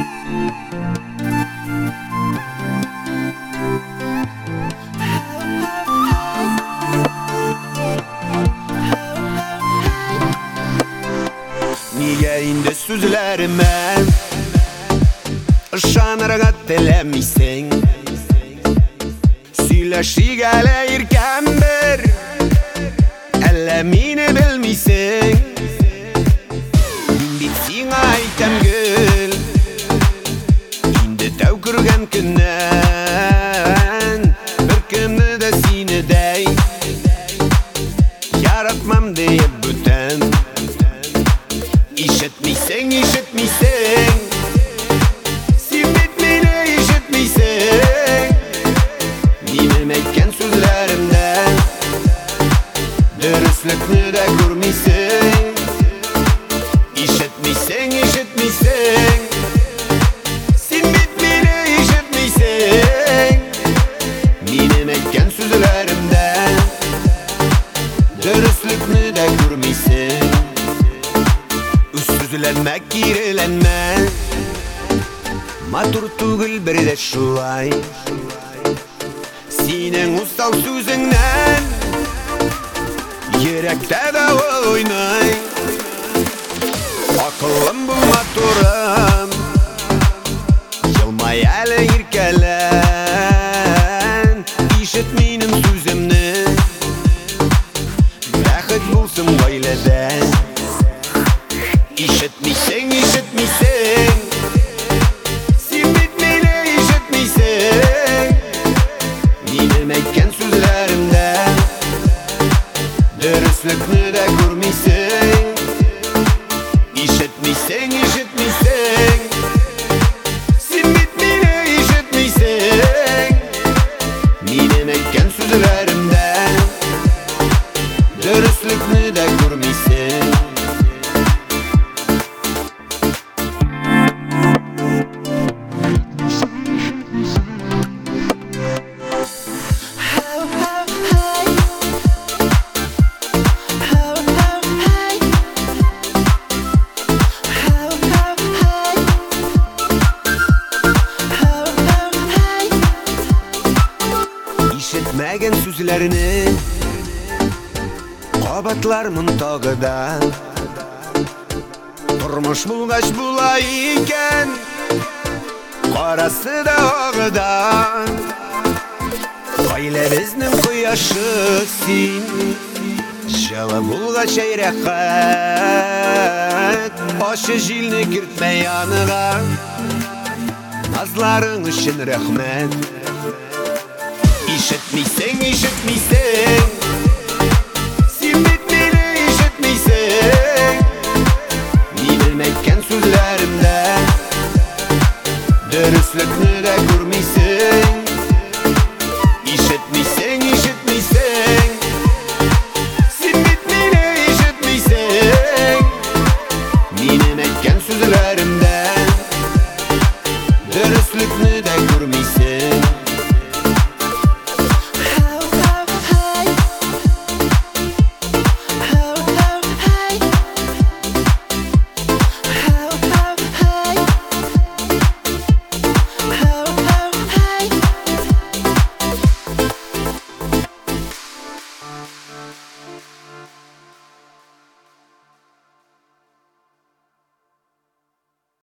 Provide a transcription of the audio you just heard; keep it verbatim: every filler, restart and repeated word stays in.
Niye indi sözlerime ышанырга телемисең? Сөйләши гәләйркән бер, әллә мине белмисең? Мин бит сиңа әйтәм гөл, инде тәү күргән көннән, бер көнне дә сине дәй яратмам диеп бүтән. Ишетмисең, ишетмисең, син бит мине ишетмисең. Минем әйткән сүзләремдә дөреслекне дә күрмисең. Ишетмисең, ишетмисең, син бит мине ишетмисең. Минем әйткән сүзләремдә дөреслекне дә күрмисең. Үзсүзләнмә, киреләнмә, матур түгел бер дә шулай. Синең усал сүзеңнән йөрәктә дә ул уйнай. Акыллым булма турым, елмай әле иркәлән. Ишет минем сүземне, бәхет булсын гаиләдә. Ишетмисең, ишетмисең, син бит мине ишетмисең. Минем әйткән сүзләремдә дөреслекне дә күрмисең. Ишетмисең, ишетмисең, син бит мине ишетмисең. Минем әйткән сүзләремдә дөреслекне дә күрмисең. Ишетмәгән сүзләрне кабатлармын тагы да. Тормыш булгач була икән, карасы да агы да. Гаиләбезнең кояшы син, җылы булгач әй рәхәт. Ачы җилне кертмә яныга, назларың өчен рәхмәт. Ишетмисең, ишетмисең,